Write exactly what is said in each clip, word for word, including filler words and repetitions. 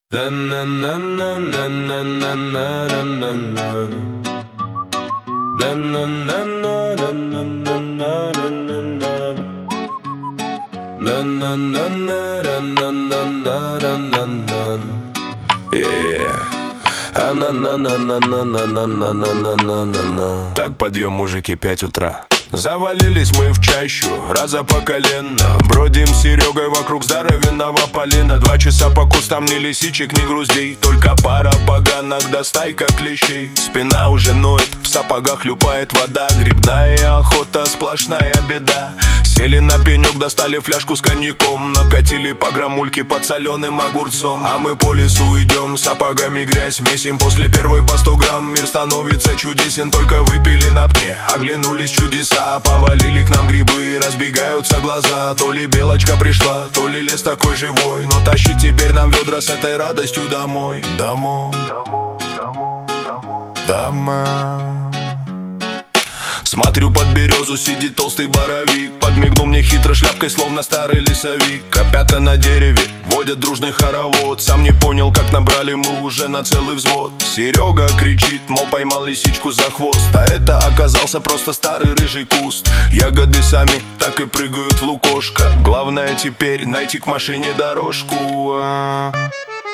Так, подъем, мужики, пять утра. Завалились мы в чащу, раза по колено. Бродим с Серегой вокруг здоровенного полена. Два часа по кустам, ни лисичек, ни груздей, только пара поганок да стайка клещей. Спина уже ноет, в сапогах хлюпает вода. Грибная охота, сплошная беда. Сели на пенек, достали фляжку с коньяком. Накатили по грамульке под соленым огурцом. А мы по лесу идем, сапогами грязь месим. После первой по сто грамм мир становится чудесен. Только выпили на пне, оглянулись чудеса. Повалили к нам грибы, разбегаются глаза. То ли белочка пришла, то ли лес такой живой. Но тащить теперь нам ведра с этой радостью домой. Домой, домой, домой, домой, домой. Смотрю, под березу сидит толстый боровик. Подмигнул мне хитро шляпкой, словно старый лесовик. Опята на дереве водят дружный хоровод. Сам не понял, как набрали мы уже на целый взвод. Серега кричит, мол, поймал лисичку за хвост. А это оказался просто старый рыжий куст. Ягоды сами так и прыгают в лукошко. Главное теперь найти к машине дорожку. А -а -а.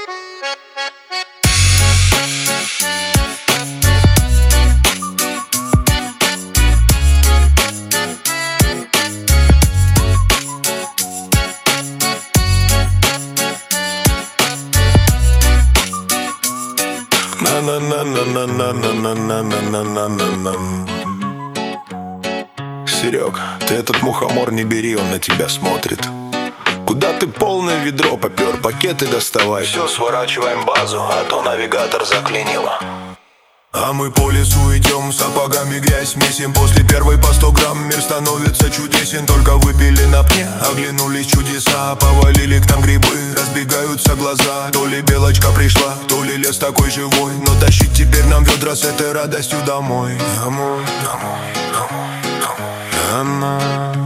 Серег, ты этот мухомор не бери, он на тебя смотрит. Куда ты полное ведро попер, пакеты доставай. Все, сворачиваем базу, а то навигатор заклинило. А мы по лесу идем, сапогами грязь месим. После первой по сто грамм мир становится чудесен. Только выпили на пне, оглянулись чудеса. Повалили к нам грибы, разбегаются глаза. То ли белочка пришла, то ли лес такой живой. Но тащить теперь нам ведра с этой радостью домой. Домой, домой, домой, домой, домой.